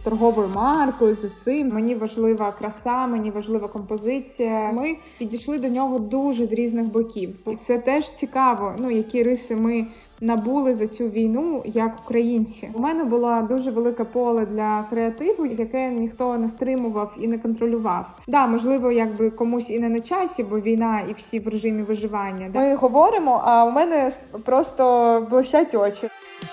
торговою маркою, з усім. Мені важлива краса, мені важлива композиція. Ми підійшли до нього дуже з різних боків. І це теж цікаво, які риси ми набули за цю війну як українці. У мене було дуже велике поле для креативу, яке ніхто не стримував і не контролював. Можливо, комусь і не на часі, бо війна і всі в режимі виживання. Ми говоримо, а у мене просто блищать очі.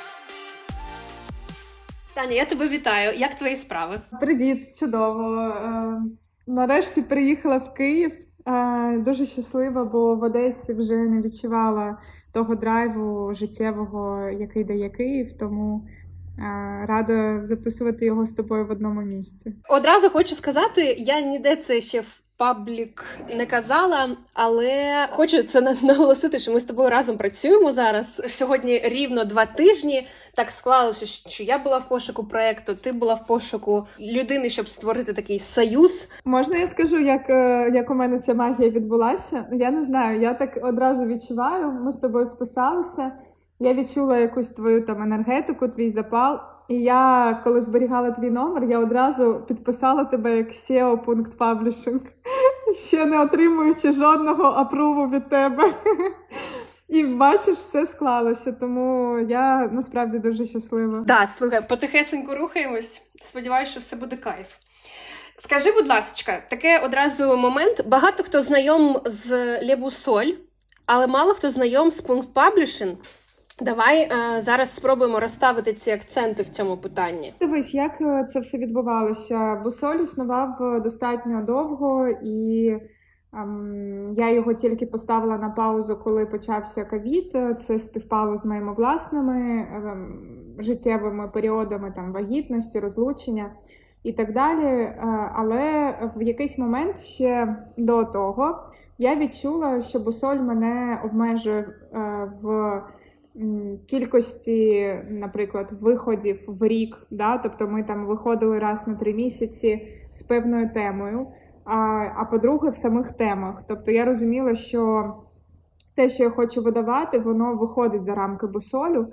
Таня, я тебе вітаю. Як твої справи? Привіт, чудово. Нарешті приїхала в Київ. Дуже щаслива, бо в Одесі вже не відчувала того драйву життєвого, який дає Київ, тому рада записувати його з тобою в одному місці. Одразу хочу сказати, я ніде це ще в паблік не казала, але хочу це наголосити, що ми з тобою разом працюємо зараз. Сьогодні рівно 2 тижні. Так склалося, що я була в пошуку проєкту, ти була в пошуку людини, щоб створити такий союз. Можна я скажу, як у мене ця магія відбулася? Я не знаю, я так одразу відчуваю, ми з тобою списалися, я відчула якусь твою енергетику, твій запал. І я, коли зберігала твій номер, я одразу підписала тебе як SEO.Publishing, ще не отримуючи жодного апруву від тебе. І бачиш, все склалося, тому я насправді дуже щаслива. Слухай, потихесеньку рухаємось, сподіваюся, що все буде кайф. Скажи, будь ласка, таке одразу момент, багато хто знайом з Le Boussole, але мало хто знайом з .Publishing. Давай зараз спробуємо розставити ці акценти в цьому питанні. Дивись, як це все відбувалося. Boussole існував достатньо довго, і я його тільки поставила на паузу, коли почався ковід. Це співпало з моїми власними життєвими періодами, вагітності, розлучення і так далі. Але в якийсь момент ще до того я відчула, що Boussole мене обмежує в кількості, наприклад, виходів в рік, тобто ми виходили раз на 3 місяці з певною темою, а по-друге, в самих темах. Тобто я розуміла, що те, що я хочу видавати, воно виходить за рамки Boussole,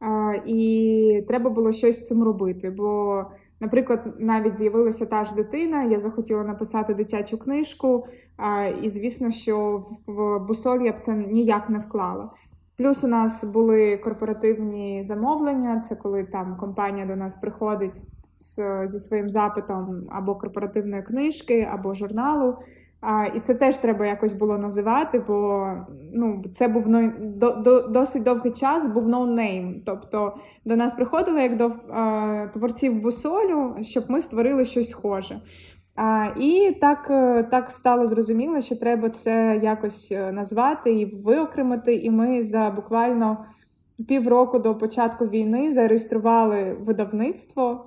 і треба було щось з цим робити, бо, наприклад, навіть з'явилася та ж дитина, я захотіла написати дитячу книжку, і, звісно, що в Boussole я б це ніяк не вклала. Плюс у нас були корпоративні замовлення, це коли компанія до нас приходить зі своїм запитом або корпоративної книжки, або журналу. І це теж треба якось було називати, бо це був досить довгий час, був no-name. Тобто до нас приходили як до творців Boussole, щоб ми створили щось схоже. І так стало зрозуміло, що треба це якось назвати і виокремити. І ми за буквально півроку до початку війни зареєстрували видавництво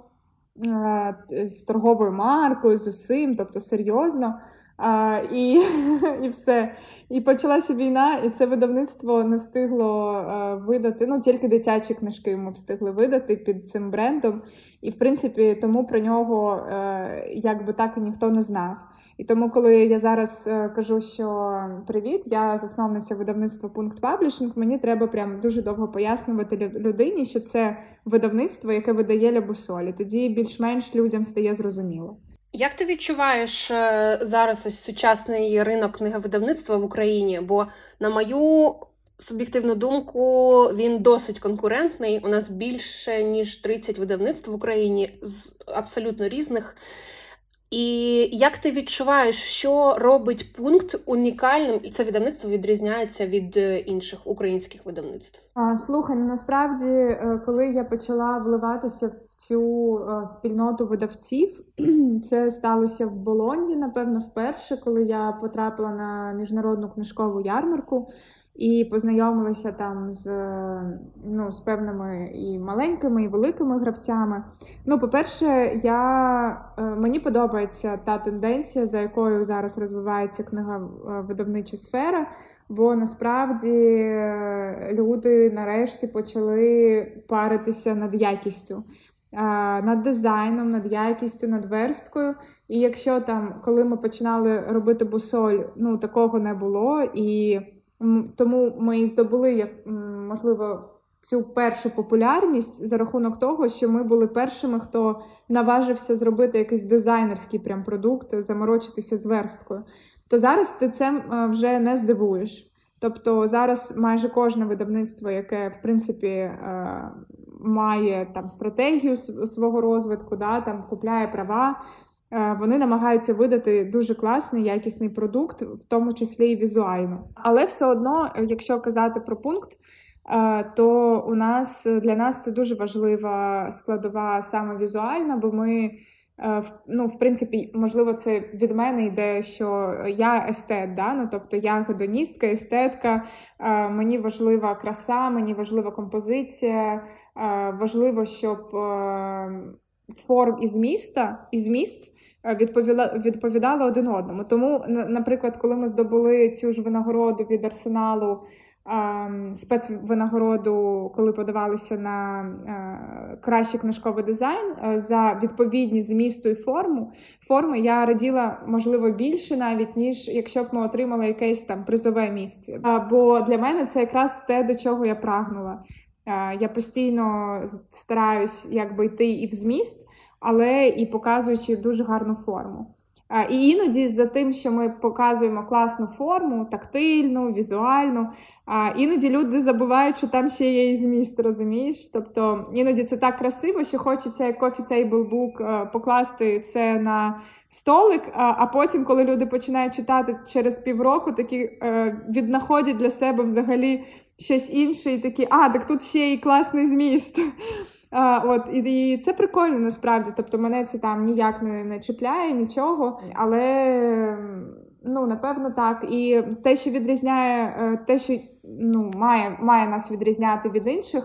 з торговою маркою, з усім, тобто серйозно. І все. І почалася війна, і це видавництво не встигло видати, тільки дитячі книжки ми встигли видати під цим брендом. І, в принципі, тому про нього так і ніхто не знав. І тому, коли я зараз кажу, що привіт, я засновниця видавництва .Publishing, мені треба прям дуже довго пояснювати людині, що це видавництво, яке видає Le Boussole. Тоді більш-менш людям стає зрозуміло. Як ти відчуваєш зараз ось сучасний ринок книговидавництва в Україні? Бо, на мою суб'єктивну думку, він досить конкурентний. У нас більше, ніж 30 видавництв в Україні, абсолютно різних. І як ти відчуваєш, що робить пункт унікальним, і це видавництво відрізняється від інших українських видавництв? Слухай, насправді, коли я почала вливатися в цю спільноту видавців, це сталося в Болоньї, напевно, вперше, коли я потрапила на міжнародну книжкову ярмарку і познайомилася там з певними і маленькими, і великими гравцями. По-перше, мені подобається та тенденція, за якою зараз розвивається книговидавнича сфера, бо насправді люди нарешті почали паритися над якістю. Над дизайном, над якістю, над версткою. І якщо коли ми починали робити Boussole, такого не було, і тому ми і здобули, можливо, цю першу популярність за рахунок того, що ми були першими, хто наважився зробити якийсь дизайнерський прям продукт, заморочитися з версткою. То зараз ти це вже не здивуєш. Тобто зараз майже кожне видавництво, яке, в принципі, має там стратегію свого розвитку, да, там купляє права, вони намагаються видати дуже класний, якісний продукт, в тому числі і візуально. Але все одно, якщо казати про пункт, то для нас це дуже важлива складова саме візуальна, бо ми, в принципі, можливо, це від мене йде, що я естет, да? Тобто я гедоністка, естетка, мені важлива краса, мені важлива композиція, важливо, щоб форм і зміст відповідали один одному. Тому, наприклад, коли ми здобули цю ж винагороду від Арсеналу, спецвинагороду, коли подавалися на кращий книжковий дизайн, за відповідність змісту і форми, я раділа, можливо, більше навіть, ніж якщо б ми отримали якесь там призове місце. Бо для мене це якраз те, до чого я прагнула. Я постійно стараюсь якби йти і в зміст, але і показуючи дуже гарну форму. І іноді за тим, що ми показуємо класну форму, тактильну, візуальну, іноді люди забувають, що там ще є і зміст, розумієш? Тобто іноді це так красиво, що хочеться як coffee table book покласти це на столик, а потім, коли люди починають читати через півроку, такі віднаходять для себе взагалі щось інше і такі, так тут ще і класний зміст. І це прикольно насправді, тобто мене це там ніяк не чіпляє, нічого, але, напевно, так. І те, що відрізняє, те, що має нас відрізняти від інших,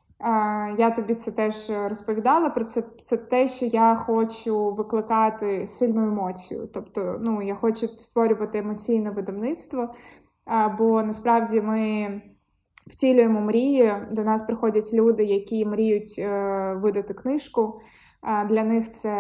я тобі це теж розповідала про це, це те, що я хочу викликати сильну емоцію, тобто, я хочу створювати емоційне видавництво, бо насправді ми втілюємо мрії, до нас приходять люди, які мріють видати книжку. Для них це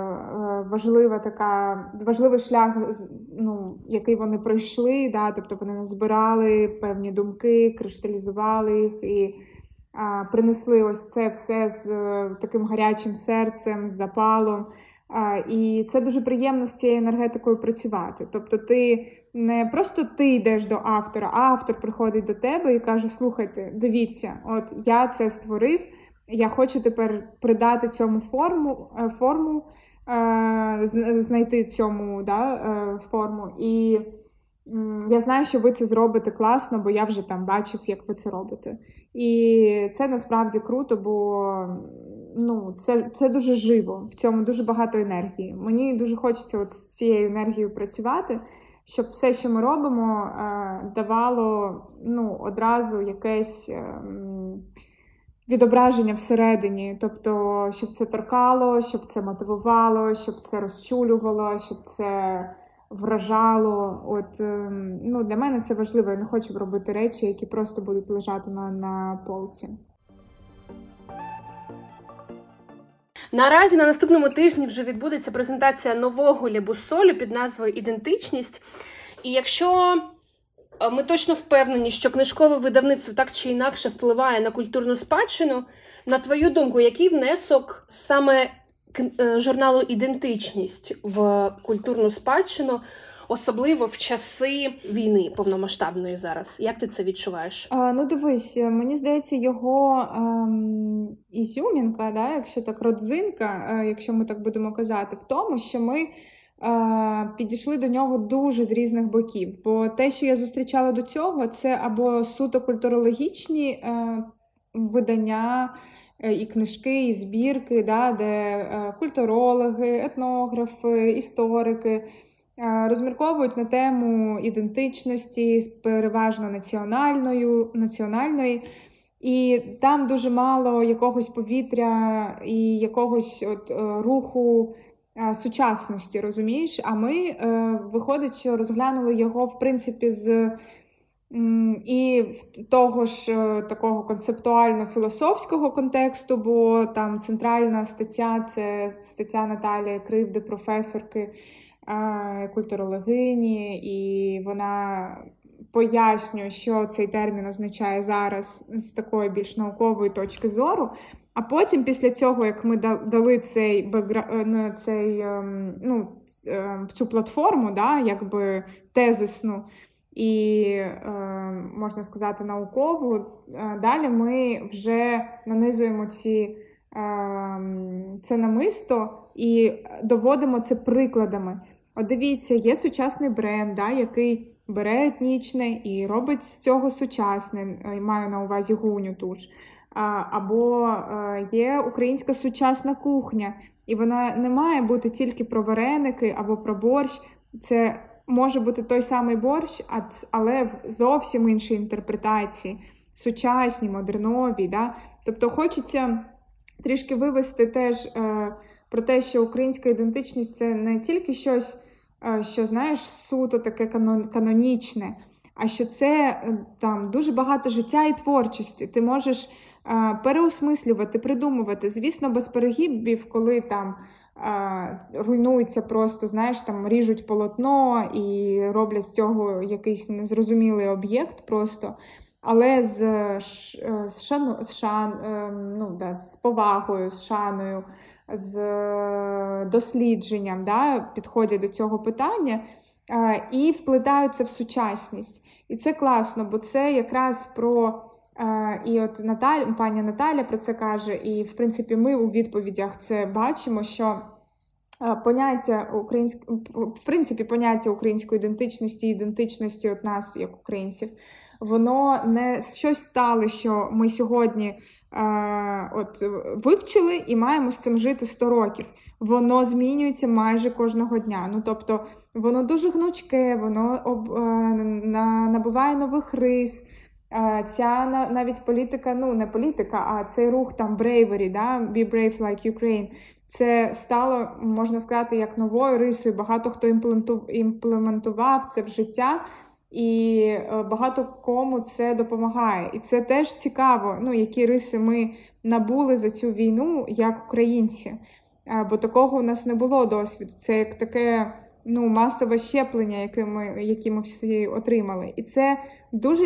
важливий шлях, який вони пройшли, да? Тобто вони назбирали певні думки, кришталізували їх і принесли ось це все з таким гарячим серцем, з запалом. І це дуже приємно з цією енергетикою працювати. Тобто не просто ти йдеш до автора, а автор приходить до тебе і каже, слухайте, дивіться, от я це створив, я хочу тепер придати цьому форму, знайти цьому форму. І я знаю, що ви це зробите класно, бо я вже там бачив, як ви це робите. І це насправді круто, бо це дуже живо, в цьому дуже багато енергії. Мені дуже хочеться от з цією енергією працювати, щоб все, що ми робимо, давало одразу якесь відображення всередині. Тобто, щоб це торкало, щоб це мотивувало, щоб це розчулювало, щоб це вражало. Для мене це важливо. Я не хочу робити речі, які просто будуть лежати на полці. Наразі на наступному тижні вже відбудеться презентація нового Ле Буссолю під назвою «Ідентичність». І якщо ми точно впевнені, що книжкове видавництво так чи інакше впливає на культурну спадщину, на твою думку, який внесок саме журналу «Ідентичність» в культурну спадщину, особливо в часи війни повномасштабної зараз? Як ти це відчуваєш? Дивись, мені здається, його ізюмінка, якщо так, родзинка, якщо ми так будемо казати, в тому, що ми підійшли до нього дуже з різних боків. Бо те, що я зустрічала до цього, це або суто культурологічні видання, і книжки, і збірки, де культурологи, етнографи, історики розмірковують на тему ідентичності, переважно національної, і там дуже мало якогось повітря і якогось руху сучасності, розумієш? А ми, виходить, що розглянули його, в принципі, і того ж такого концептуально-філософського контексту, бо там центральна стаття – це стаття Наталії Кривди, професорки, культурологині, і вона пояснюю, що цей термін означає зараз з такої більш наукової точки зору. А потім, після цього, як ми дали цю платформу, да, якби тезисну і, можна сказати, наукову, далі ми вже нанизуємо це намисто і доводимо це прикладами. От дивіться, є сучасний бренд, да, який бере етнічне і робить з цього сучасне, маю на увазі гуню ту ж. Або є українська сучасна кухня, і вона не має бути тільки про вареники або про борщ. Це може бути той самий борщ, але в зовсім іншій інтерпретації, сучасній, модерновій. Да? Тобто хочеться трішки вивести теж про те, що українська ідентичність – це не тільки щось, що, знаєш, суто таке канонічне, а що це там дуже багато життя і творчості. Ти можеш переосмислювати, придумувати. Звісно, без перегибів, коли там руйнуються просто, знаєш, там ріжуть полотно і роблять з цього якийсь незрозумілий об'єкт просто, але з повагою, з шаною, з дослідженням, да, підходять до цього питання і вплетаються в сучасність. І це класно, бо це якраз про... І от пані Наталя про це каже, і, в принципі, ми у відповідях це бачимо, що поняття української ідентичності от нас, як українців, воно не щось стало, що ми сьогодні вивчили і маємо з цим жити 100 років. Воно змінюється майже кожного дня. Ну, тобто, воно дуже гнучке, воно набуває нових рис. Ця навіть політика, не політика, а цей рух там bravery, да, be brave like Ukraine, це стало, можна сказати, як новою рисою. Багато хто імплементував це в життя, і багато кому це допомагає. І це теж цікаво, які риси ми набули за цю війну як українці. Бо такого у нас не було досвіду. Це як таке... масове щеплення, яке ми всі отримали. І це дуже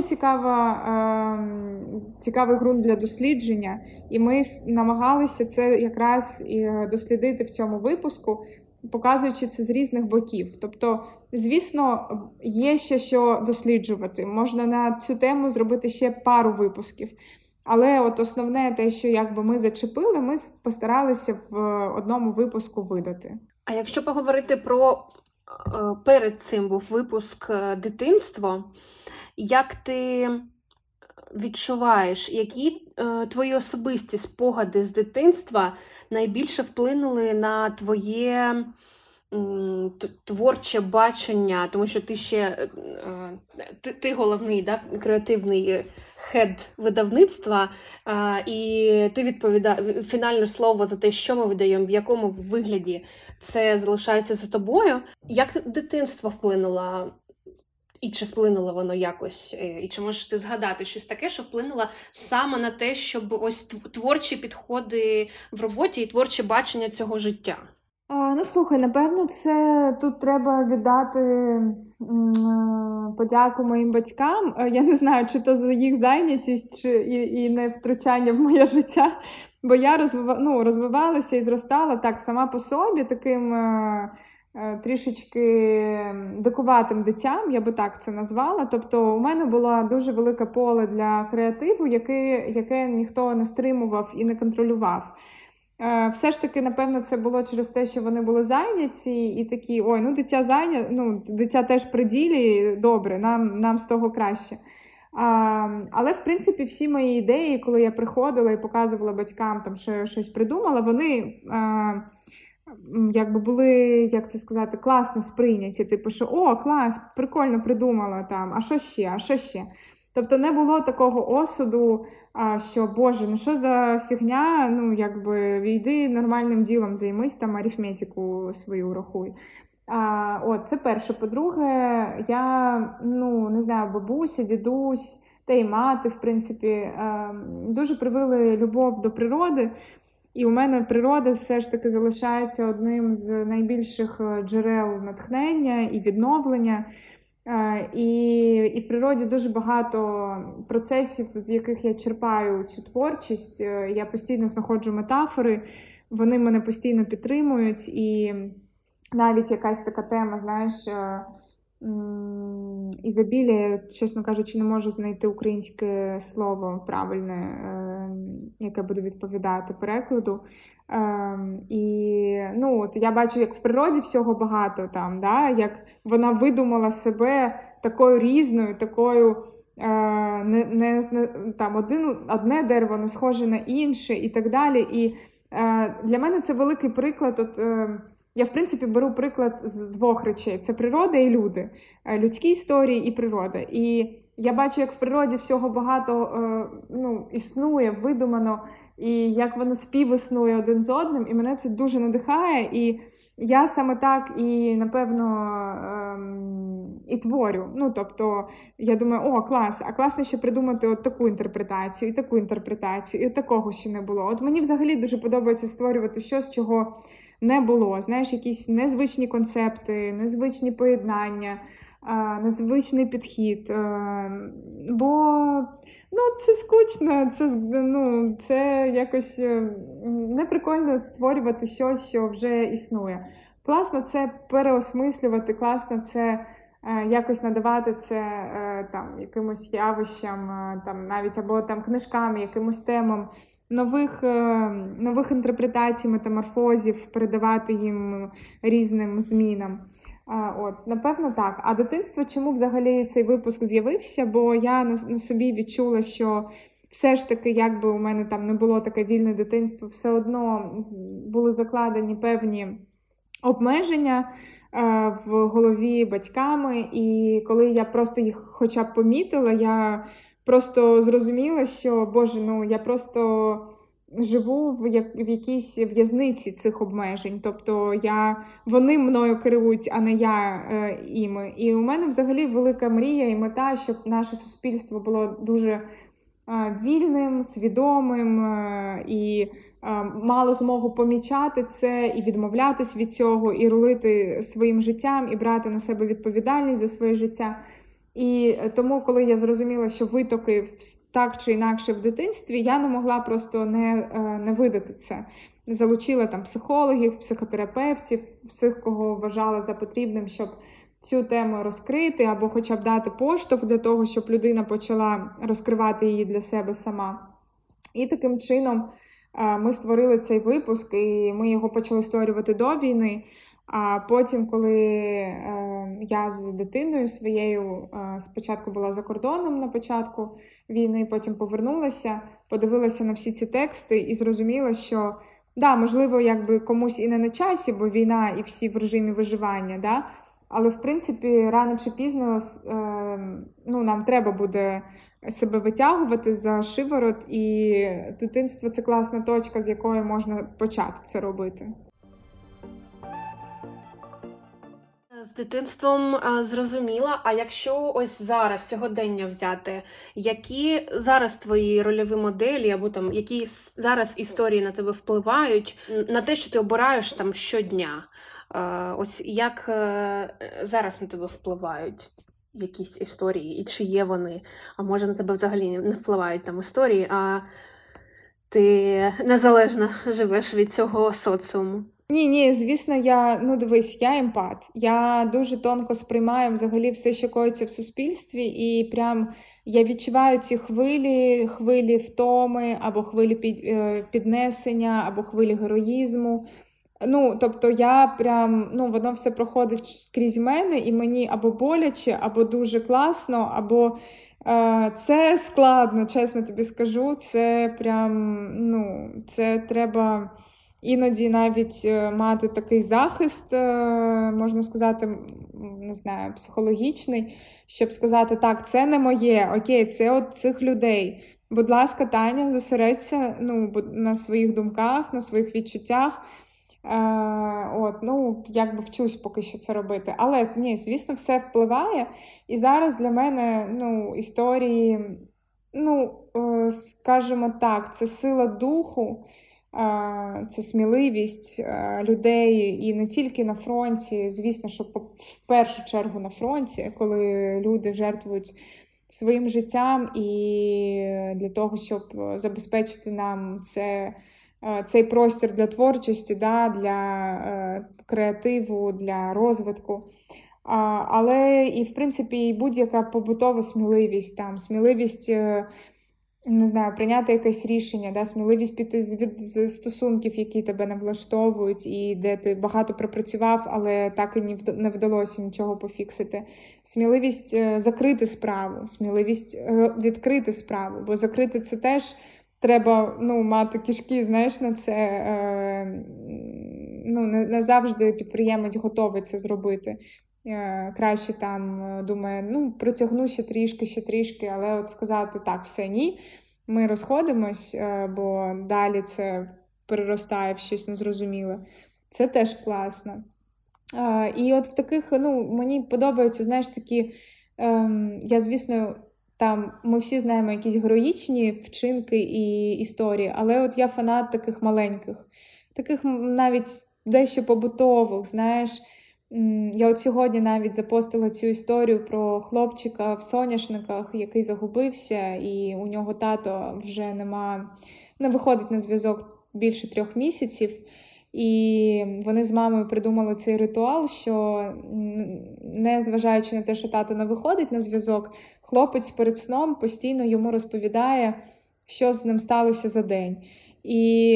цікавий ґрунт для дослідження. І ми намагалися це якраз дослідити в цьому випуску, показуючи це з різних боків. Тобто, звісно, є ще що досліджувати. Можна на цю тему зробити ще пару випусків. Але от основне те, що ми зачепили, ми постаралися в одному випуску видати. А якщо поговорити про... Перед цим був випуск «Дитинство». Як ти відчуваєш, які твої особисті спогади з дитинства найбільше вплинули на твоє творче бачення? Тому що ти ще ти головний, да, креативний хед видавництва, і ти відповідаєш фінальне слово за те, що ми видаємо, в якому вигляді це залишається за тобою. Як дитинство вплинуло, і чи вплинуло воно якось, і чи можеш ти згадати щось таке, що вплинуло саме на те, щоб ось творчі підходи в роботі і творче бачення цього життя? Слухай, напевно, це тут треба віддати подяку моїм батькам. Я не знаю, чи то за їх зайнятість, і не втручання в моє життя, бо я розвивалася і зростала так сама по собі, таким трішечки дикуватим дитям, я би так це назвала. Тобто у мене було дуже велике поле для креативу, яке ніхто не стримував і не контролював. Все ж таки, напевно, це було через те, що вони були зайняті і такі, дитя теж при ділі, добре, нам з того краще. Але, в принципі, всі мої ідеї, коли я приходила і показувала батькам, там, що я щось придумала, вони були, як це сказати, класно сприйняті. Типу, що, клас, прикольно придумала, там, а що ще? Тобто не було такого осуду, що, боже, що за фігня, йди нормальним ділом займись, там, арифметику свою рахуй. Це перше. По-друге, я, не знаю, бабуся, дідусь, та й мати, в принципі, дуже привили любов до природи. І у мене природа все ж таки залишається одним з найбільших джерел натхнення і відновлення. І в природі дуже багато процесів, з яких я черпаю цю творчість. Я постійно знаходжу метафори, вони мене постійно підтримують. І навіть якась така тема, знаєш, ізобілія, чесно кажучи, не можу знайти українське слово правильне, яке буде відповідати перекладу. І от я бачу, як в природі всього багато там, да? Як вона видумала себе такою різною, такою одне дерево не схоже на інше і так далі. І для мене це великий приклад. Я, в принципі, беру приклад з двох речей. Це природа і люди. Людські історії і природа. І я бачу, як в природі всього багато існує, видумано, і як воно співіснує один з одним, і мене це дуже надихає. І я саме так і, напевно, і творю. Тобто, я думаю, клас, а класно ще придумати от таку інтерпретацію, і таку інтерпретацію, і от такого ще не було. От мені взагалі дуже подобається створювати щось, чого не було. Знаєш, якісь незвичні концепти, незвичні поєднання, незвичний підхід. Бо це скучно, це якось неприкольно створювати щось, що вже існує. Класно це переосмислювати, класно це якось надавати це якимось явищам, навіть або книжкам, якимось темам, нових інтерпретацій, метаморфозів, передавати їм різним змінам. Напевно, так. А дитинство, чому взагалі цей випуск з'явився? Бо я на собі відчула, що все ж таки, якби у мене там не було таке вільне дитинство, все одно були закладені певні обмеження в голові батьками. І коли я просто їх хоча б помітила, я просто зрозуміла, що, Боже, я просто живу в якійсь в'язниці цих обмежень. Тобто вони мною керують, а не я іми. І у мене взагалі велика мрія і мета, щоб наше суспільство було дуже вільним, свідомим і мало змогу помічати це і відмовлятись від цього, і рулити своїм життям, і брати на себе відповідальність за своє життя. І тому, коли я зрозуміла, що витоки так чи інакше в дитинстві, я не могла просто не видати це. Залучила психологів, психотерапевтів, всіх, кого вважала за потрібним, щоб цю тему розкрити, або хоча б дати поштовх для того, щоб людина почала розкривати її для себе сама. І таким чином ми створили цей випуск, і ми його почали створювати до війни. А потім, коли я з дитиною своєю спочатку була за кордоном на початку війни, потім повернулася, подивилася на всі ці тексти і зрозуміла, що, можливо, якби комусь і не на часі, бо війна і всі в режимі виживання, але, в принципі, рано чи пізно нам треба буде себе витягувати за шиворот, і дитинство – це класна точка, з якої можна почати це робити. З дитинством зрозуміла, а якщо ось зараз, сьогодення взяти, які зараз твої рольові моделі, або які зараз історії на тебе впливають, на те, що ти обираєш щодня? Ось як зараз на тебе впливають якісь історії, і чи є вони? А може на тебе взагалі не впливають історії, а ти незалежно живеш від цього соціуму? Ні, звісно, дивись, я емпат. Я дуже тонко сприймаю взагалі все, що коїться в суспільстві, і прям я відчуваю ці хвилі втоми, або хвилі піднесення, або хвилі героїзму. Тобто я прям, воно все проходить крізь мене, і мені або боляче, або дуже класно, або це складно, чесно тобі скажу. Це прям, це треба іноді навіть мати такий захист, можна сказати, не знаю, психологічний, щоб сказати, так, це не моє, окей, це от цих людей. Будь ласка, Таня, зосередься на своїх думках, на своїх відчуттях. Якби вчусь поки що це робити. Але, ні, звісно, все впливає. І зараз для мене, історії, скажімо так, це сила духу, це сміливість людей і не тільки на фронті, звісно, що в першу чергу на фронті, коли люди жертвують своїм життям і для того, щоб забезпечити нам цей простір для творчості, да, для креативу, для розвитку. Але і, в принципі, і будь-яка побутова сміливість, там, сміливість, не знаю, прийняти якесь рішення, да, сміливість піти з стосунків, які тебе не влаштовують, і де ти багато пропрацював, але так і не вдалося нічого пофіксити. Сміливість закрити справу, сміливість відкрити справу, бо закрити це теж треба, ну, мати кишки, знаєш, на це. Ну, не завжди підприємець готовий це зробити. Краще там думає, ну, протягну ще трішки, але от сказати так, все, ні, ми розходимось, бо далі це переростає в щось незрозуміле. Це теж класно. І от в таких, ну, мені подобаються, знаєш, такі, я, звісно, там, ми всі знаємо якісь героїчні вчинки і історії, але от я фанат таких маленьких, таких навіть дещо побутових, знаєш. Я от сьогодні навіть запостила цю історію про хлопчика в соняшниках, який загубився, і у нього тато вже не виходить на зв'язок більше 3 місяців. І вони з мамою придумали цей ритуал, що, не зважаючи на те, що тато не виходить на зв'язок, хлопець перед сном постійно йому розповідає, що з ним сталося за день. І,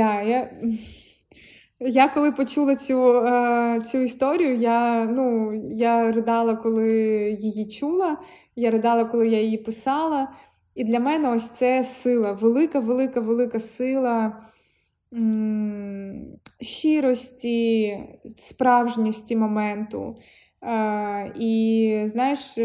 я коли почула цю історію, я ридала, коли її чула, я ридала, коли я її писала. І для мене ось це сила, велика сила щирості, справжністі моменту. І, знаєш,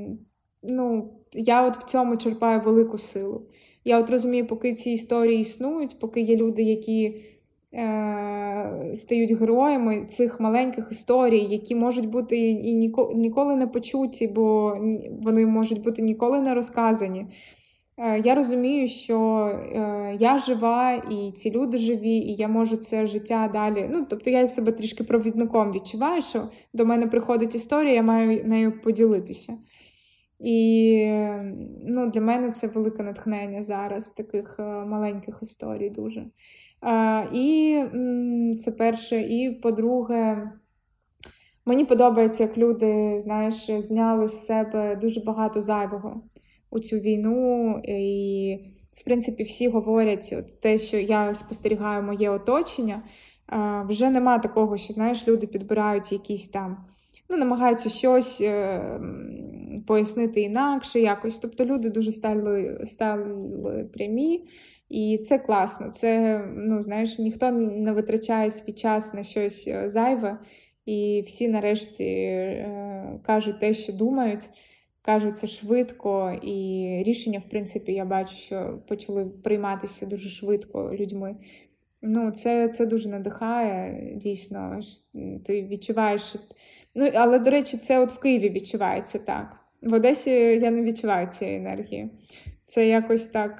я от в цьому черпаю велику силу. Я от розумію, поки ці історії існують, поки є люди, які стають героями цих маленьких історій, які можуть бути і ніколи не почуті, бо вони можуть бути ніколи не розказані. Я розумію, що я жива, і ці люди живі, і я можу це життя далі. Ну, тобто я себе трішки провідником відчуваю, що до мене приходить історія, я маю нею поділитися. І для мене це велике натхнення зараз, таких маленьких історій дуже. І це перше. І по-друге, мені подобається, як люди, знаєш, зняли з себе дуже багато зайвого у цю війну. І, в принципі, всі говорять, от те, що я спостерігаю моє оточення, вже нема такого, що, знаєш, люди підбирають якісь там, намагаються щось пояснити інакше якось. Тобто люди дуже стали прямі. І це класно, це, знаєш, ніхто не витрачає свій час на щось зайве, і всі нарешті кажуть те, що думають, кажуть це швидко, і рішення, в принципі, я бачу, що почали прийматися дуже швидко людьми. Це дуже надихає, дійсно, ти відчуваєш, але, до речі, це от в Києві відчувається так. В Одесі я не відчуваю цієї енергії. Це якось так,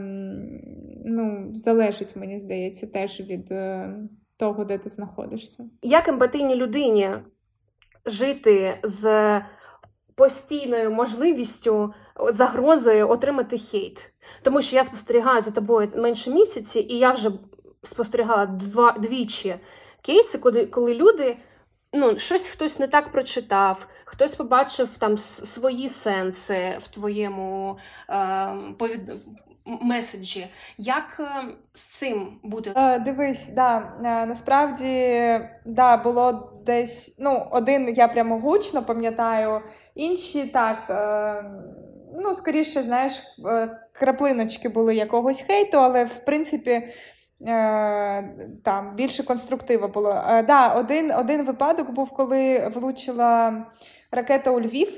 залежить, мені здається, теж від того, де ти знаходишся. Як емпатійній людині жити з постійною можливістю, загрозою отримати хейт? Тому що я спостерігаю за тобою менше місяці, і я вже спостерігала двічі кейси, коли люди, щось хтось не так прочитав, хтось побачив там свої сенси в твоєму меседжі. Як з цим бути? Дивись, насправді, було десь, один я прямо гучно пам'ятаю, інші так, скоріше, знаєш, краплиночки були якогось хейту, але, в принципі, там більше конструктива було. Один випадок був, коли влучила ракета у Львів.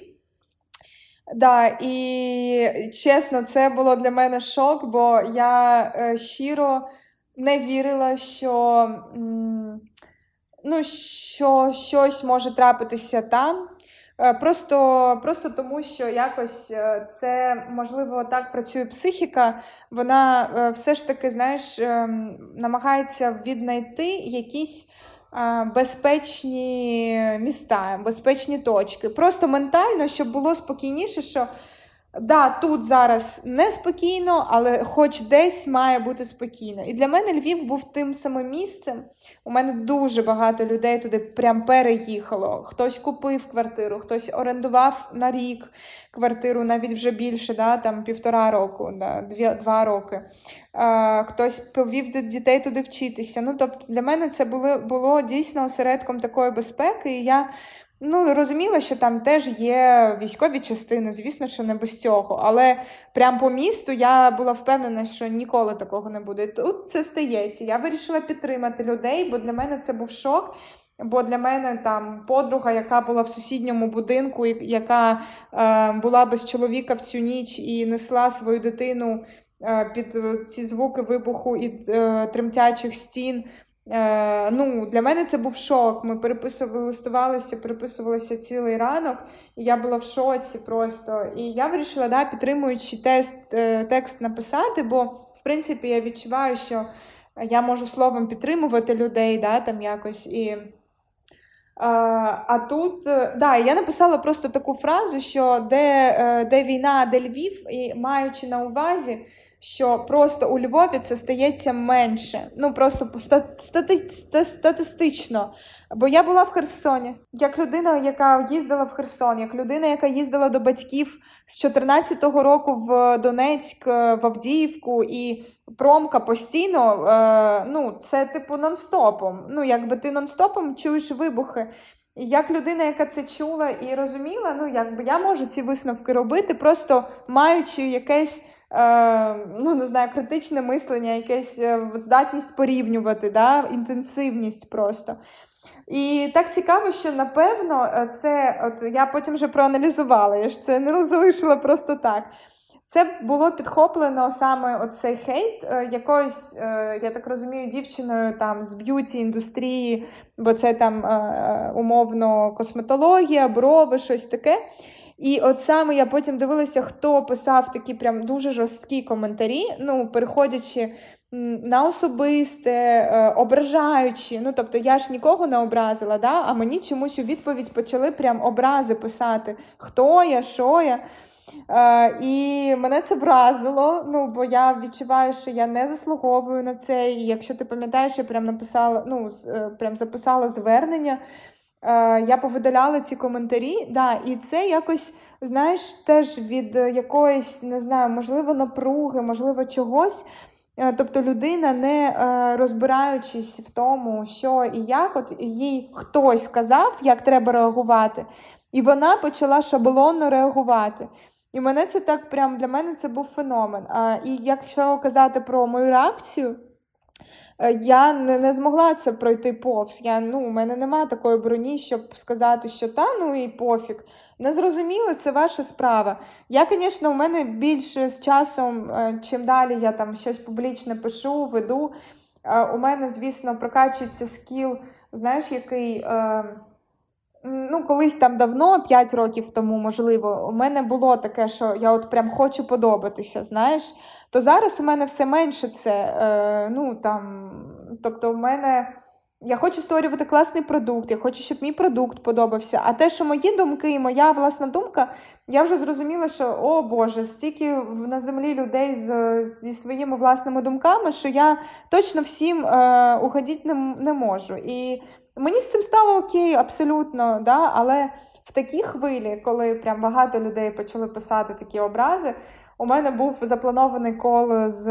І чесно, це було для мене шок, бо я щиро не вірила, що щось може трапитися там. Просто тому, що якось це, можливо, так працює психіка, вона все ж таки, знаєш, намагається віднайти якісь безпечні міста, безпечні точки. Просто ментально, щоб було спокійніше, що да, тут зараз неспокійно, але хоч десь має бути спокійно. І для мене Львів був тим самим місцем. У мене дуже багато людей туди прям переїхало. Хтось купив квартиру, хтось орендував на рік квартиру, навіть вже більше, да, там 1,5 року, да, 2 роки. Хтось повів дітей туди вчитися. Ну, тобто для мене це було дійсно осередком такої безпеки, і я розуміла, що там теж є військові частини, звісно, що не без цього, але прямо по місту я була впевнена, що ніколи такого не буде. І тут це стається. Я вирішила підтримати людей, бо для мене це був шок, бо для мене там подруга, яка була в сусідньому будинку, яка була без чоловіка в цю ніч і несла свою дитину під ці звуки вибуху і тремтячих стін. Для мене це був шок. Ми переписувалися цілий ранок, і я була в шоці просто. І я вирішила, підтримуючи текст написати, бо, в принципі, я відчуваю, що я можу словом підтримувати людей, там якось. А тут, я написала просто таку фразу, що де війна, де Львів, і маючи на увазі, що просто у Львові це стається менше. Просто статистично. Бо я була в Херсоні. Як людина, яка їздила в Херсон, як людина, яка їздила до батьків з 14-го року в Донецьк, в Авдіївку, і промка постійно, це типу нон-стопом. Якби ти нон-стопом чуєш вибухи. І як людина, яка це чула і розуміла, я можу ці висновки робити, просто маючи якесь критичне мислення, якась здатність порівнювати, інтенсивність просто. І так цікаво, що, напевно, це, я потім вже проаналізувала, я ж це не залишила просто так. Це було підхоплено саме оцей хейт якоюсь, я так розумію, дівчиною там з б'юті-індустрії, бо це там умовно косметологія, брови, щось таке. І от саме я потім дивилася, хто писав такі прям дуже жорсткі коментарі, переходячи на особисте, ображаючи. Тобто я ж нікого не образила, а мені чомусь у відповідь почали прям образи писати. Хто я, що я. І мене це вразило, бо я відчуваю, що я не заслуговую на це. І якщо ти пам'ятаєш, я прям написала, прям записала звернення. Я повидаляла ці коментарі, і це якось, знаєш, теж від якоїсь, не знаю, можливо, напруги, можливо, чогось. Тобто людина, не розбираючись в тому, що і як, їй хтось сказав, як треба реагувати, і вона почала шаблонно реагувати. І мене це так прям, для мене це був феномен. І якщо казати про мою реакцію, я не змогла це пройти повз. У мене немає такої броні, щоб сказати, що і пофіг. Не зрозуміло, це ваша справа. Я, звісно, у мене більше з часом, чим далі я там щось публічне пишу, веду, у мене, звісно, прокачується скіл, знаєш, який... колись там давно, 5 років тому, можливо, у мене було таке, що я прям хочу подобатися, знаєш. То зараз у мене все менше це, тобто в мене, я хочу створювати класний продукт, я хочу, щоб мій продукт подобався, а те, що мої думки і моя власна думка, я вже зрозуміла, що, о Боже, стільки на землі людей зі своїми власними думками, що я точно всім угодити не можу. І мені з цим стало окей, абсолютно, але в такій хвилі, коли прям багато людей почали писати такі образи, у мене був запланований кол з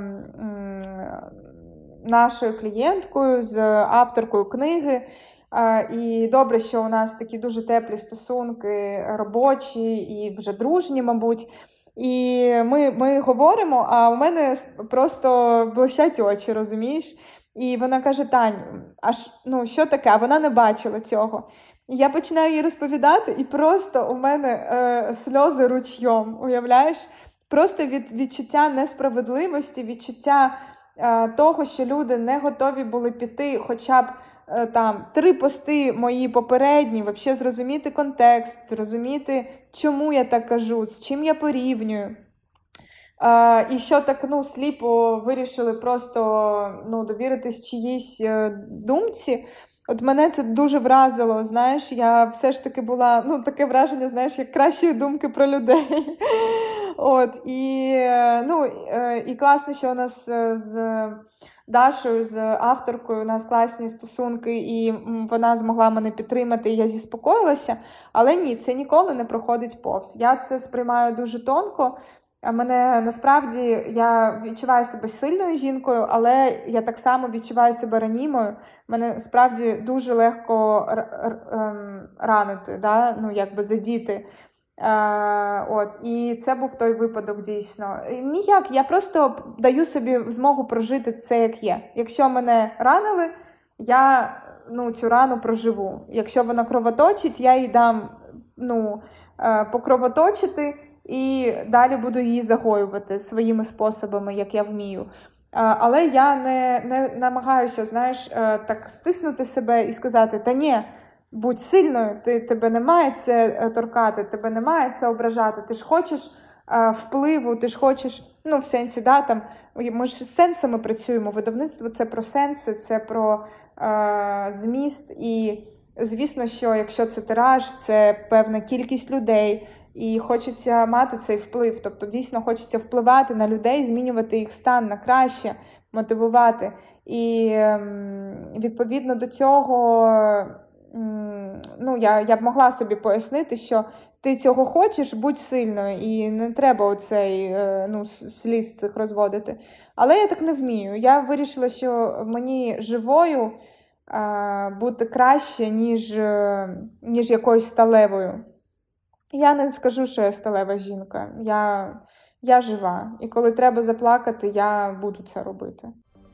нашою клієнткою, з авторкою книги. І добре, що у нас такі дуже теплі стосунки, робочі і вже дружні, мабуть. І ми говоримо, а у мене просто блищать очі, розумієш? І вона каже: Тань, що таке? А вона не бачила цього. І я починаю їй розповідати, і просто у мене сльози ручйом, уявляєш? Просто від відчуття несправедливості, відчуття того, що люди не готові були піти хоча б там 3 пости мої попередні, взагалі зрозуміти контекст, зрозуміти, чому я так кажу, з чим я порівнюю. І що так, сліпо вирішили просто, довіритись чиїсь думці. От мене це дуже вразило, знаєш, я все ж таки була, таке враження, знаєш, як кращі думки про людей. От, і класно, що у нас з Дашою, з авторкою, у нас класні стосунки, і вона змогла мене підтримати, і я заспокоїлася. Але ні, це ніколи не проходить повз. Я це сприймаю дуже тонко. Насправді, я відчуваю себе сильною жінкою, але я так само відчуваю себе ранімою. Мене справді дуже легко ранити, задіти. І це був той випадок дійсно. Ніяк, я просто даю собі змогу прожити це, як є. Якщо мене ранили, я цю рану проживу. Якщо вона кровоточить, я їй дам покровоточити, і далі буду її загоювати своїми способами, як я вмію. Але я не намагаюся, знаєш, так стиснути себе і сказати, та ні, будь сильною, тебе не має це торкати, тебе не має це ображати, ти ж хочеш впливу, ти ж хочеш, в сенсі, ми ж з сенсами працюємо, видавництво це про сенси, це про зміст, і звісно, що якщо це тираж, це певна кількість людей, і хочеться мати цей вплив, тобто дійсно хочеться впливати на людей, змінювати їх стан на краще, мотивувати. І відповідно до цього, я б могла собі пояснити, що ти цього хочеш, будь сильною, і не треба оцей сліз цих розводити. Але я так не вмію. Я вирішила, що мені живою бути краще, ніж якоюсь сталевою. Я не скажу, що я сталева жінка. Я жива. І коли треба заплакати, я буду це робити.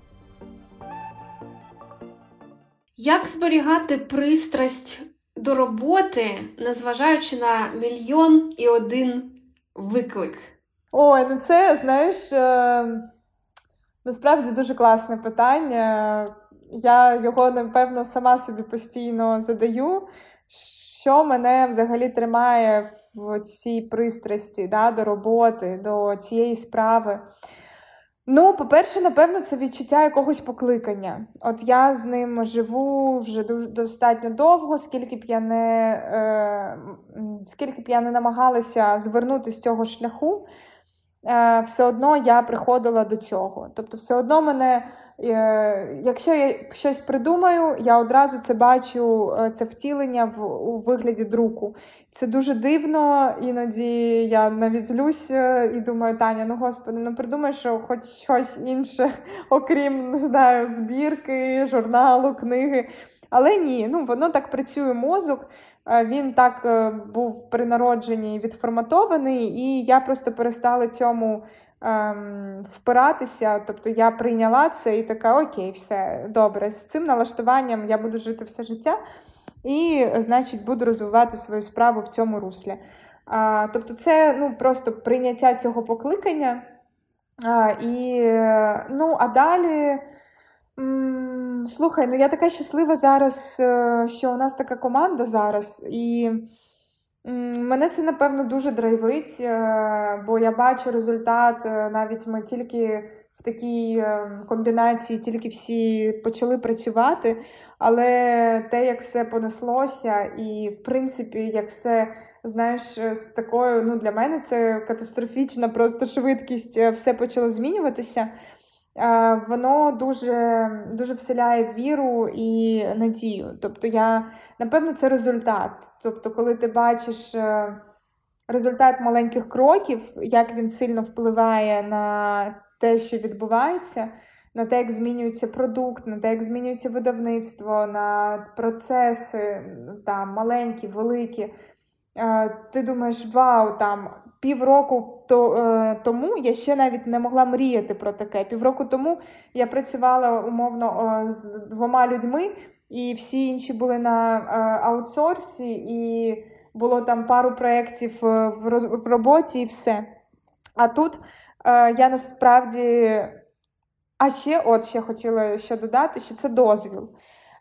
Як зберігати пристрасть до роботи, незважаючи на 1,000,001 виклик? Ой, це, знаєш, насправді дуже класне питання. Я його, напевно, сама собі постійно задаю. Що мене взагалі тримає в цій пристрасті, до роботи, до цієї справи? По-перше, напевно, це відчуття якогось покликання. От я з ним живу вже достатньо довго, скільки б я не намагалася звернути з цього шляху, все одно я приходила до цього. Тобто все одно мене, якщо я щось придумаю, я одразу це бачу, це втілення у вигляді друку. Це дуже дивно, іноді я навіть злюсь і думаю, Таня, Господи, придумай, що хоч щось інше, окрім, не знаю, збірки, журналу, книги. Але ні, воно так працює мозок. Він так був при народженні відформатований, і я просто перестала цьому впиратися. Тобто я прийняла це і така, окей, все, добре, з цим налаштуванням я буду жити все життя і, значить, буду розвивати свою справу в цьому руслі. Тобто це просто прийняття цього покликання. А далі... Слухай, я така щаслива зараз, що у нас така команда зараз, і мене це, напевно, дуже драйвить, бо я бачу результат, навіть ми тільки в такій комбінації, тільки всі почали працювати, але те, як все понеслося, і, в принципі, як все, знаєш, з такою, для мене це катастрофічна просто швидкість, все почало змінюватися. Воно дуже, дуже вселяє віру і надію. Тобто напевно, це результат. Тобто, коли ти бачиш результат маленьких кроків, як він сильно впливає на те, що відбувається, на те, як змінюється продукт, на те, як змінюється видавництво, на процеси, маленькі, великі. Ти думаєш, вау, півроку тому я ще навіть не могла мріяти про таке. Півроку тому я працювала умовно з 2 людьми, і всі інші були на аутсорсі, і було там пару проєктів в роботі і все. А тут я насправді... ще хотіла додати, що це дозвіл.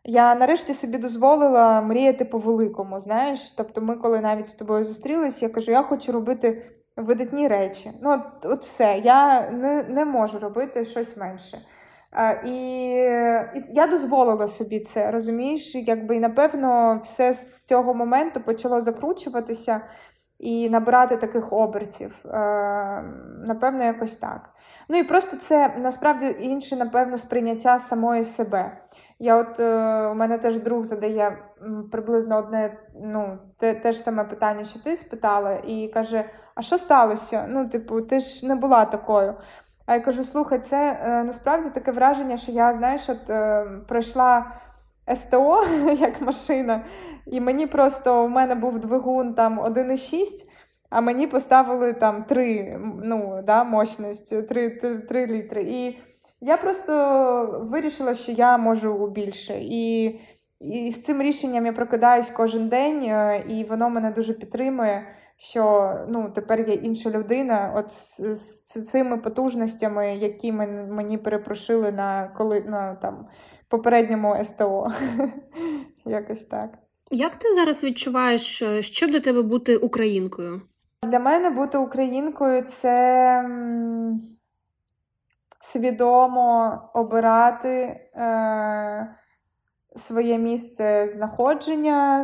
Я нарешті собі дозволила мріяти по-великому, знаєш. Тобто ми, коли навіть з тобою зустрілись, я кажу, я хочу робити видатні речі. Ну, от все, я не можу робити щось менше. І я дозволила собі це, розумієш? Якби, і, напевно, все з цього моменту почало закручуватися і набирати таких обертів. Напевно, якось так. Ну і просто це, насправді, інше, напевно, сприйняття самої себе. У мене теж друг задає приблизно одне, те ж саме питання, що ти спитала, і каже, а що сталося? Ну, типу, ти ж не була такою. А я кажу, слухай, це насправді таке враження, що я, знаєш, пройшла СТО, як машина, і мені просто, у мене був двигун там 1,6, а мені поставили там 3, мощність, 3 літри. І я просто вирішила, що я можу більше. І з цим рішенням я прокидаюсь кожен день, і воно мене дуже підтримує, що тепер є інша людина от з цими потужностями, які мені перепрошили на попередньому СТО. Якось так. Як ти зараз відчуваєш, що для тебе бути українкою? Для мене бути українкою – це свідомо обирати своє місце знаходження,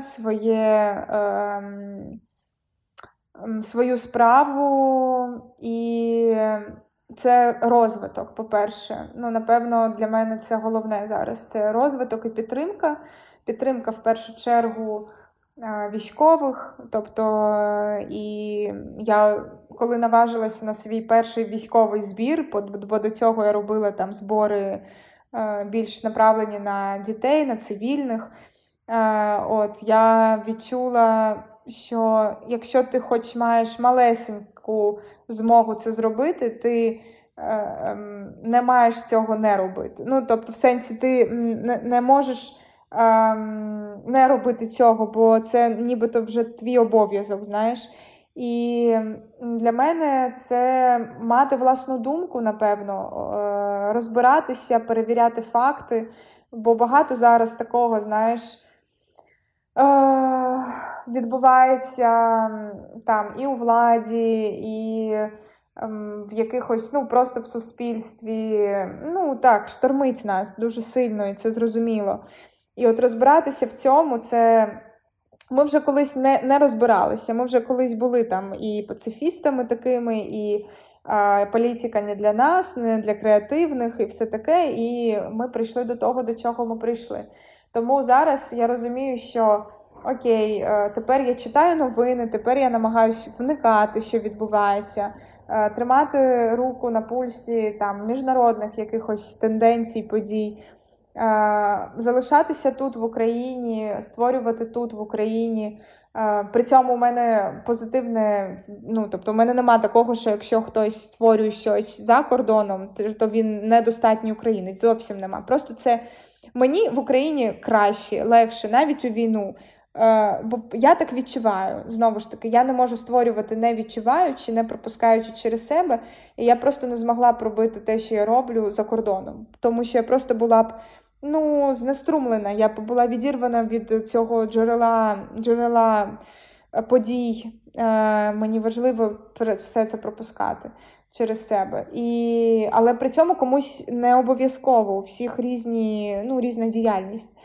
свою справу, і це розвиток, по-перше. Напевно, для мене це головне зараз. Це розвиток і підтримка. Підтримка, в першу чергу, військових. Тобто, і я, коли наважилася на свій перший військовий збір, бо до цього я робила там збори більш направлені на дітей, на цивільних, я відчула, що якщо ти хоч маєш малесеньку змогу це зробити, ти не маєш цього не робити. Тобто, в сенсі, ти не можеш не робити цього, бо це нібито вже твій обов'язок, знаєш. І для мене це мати власну думку, напевно, розбиратися, перевіряти факти, бо багато зараз такого, знаєш, відбувається там і у владі, і в якихось, просто в суспільстві, штормить нас дуже сильно, і це зрозуміло. І от розбиратися в цьому, це ми вже колись не розбиралися, ми вже колись були там і пацифістами такими, і політика не для нас, не для креативних, і все таке, і ми прийшли до того, до чого ми прийшли. Тому зараз я розумію, що окей, тепер я читаю новини, тепер я намагаюся вникати, що відбувається, тримати руку на пульсі там міжнародних якихось тенденцій, подій, залишатися тут в Україні, створювати тут в Україні. При цьому у мене позитивне, тобто у мене нема такого, що якщо хтось створює щось за кордоном, то він недостатній українець, зовсім нема. Просто це мені в Україні краще, легше, навіть у війну. Бо я так відчуваю, знову ж таки, я не можу створювати не відчуваючи, не пропускаючи через себе, і я просто не змогла пробити те, що я роблю за кордоном, тому що я просто була б знеструмлена, я б була відірвана від цього джерела подій, мені важливо все це пропускати через себе. Але при цьому комусь не обов'язково, у всіх різна діяльність.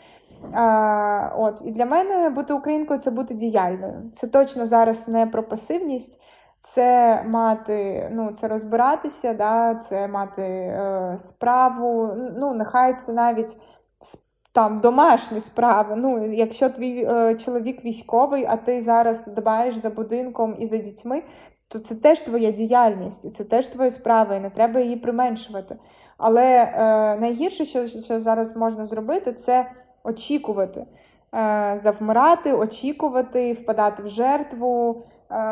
І для мене бути українкою – це бути діяльною. Це точно зараз не про пасивність, це мати, це розбиратися, це мати справу, нехай це навіть там домашні справи. Якщо твій чоловік військовий, а ти зараз дбаєш за будинком і за дітьми, то це теж твоя діяльність, і це теж твоя справа, і не треба її применшувати. Але найгірше, що зараз можна зробити, це очікувати, завмирати, очікувати, впадати в жертву.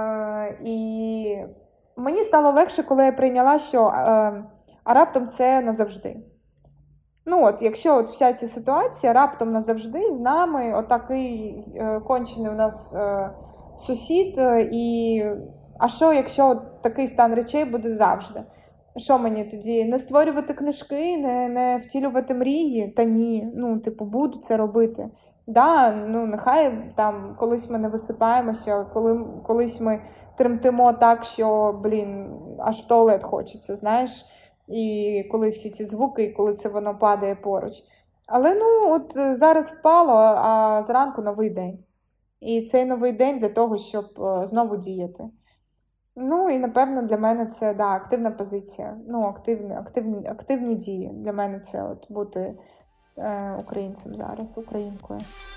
І мені стало легше, коли я прийняла, що а раптом це назавжди. Якщо вся ця ситуація раптом назавжди з нами, отакий кончений у нас сусід, а що, якщо такий стан речей буде завжди? Що мені тоді? Не створювати книжки, не втілювати мрії? Та ні, ну, типу, буду це робити. Да, ну, нехай там колись ми не висипаємося, колись ми тремтимо так, що, аж в туалет хочеться, знаєш, і коли всі ці звуки, і коли це воно падає поруч. Але, ну, от зараз впало, а зранку новий день. І цей новий день для того, щоб знову діяти. Ну, і, напевно, для мене це, да, активна позиція. Ну, активні дії. Для мене це от бути українцем зараз, українкою.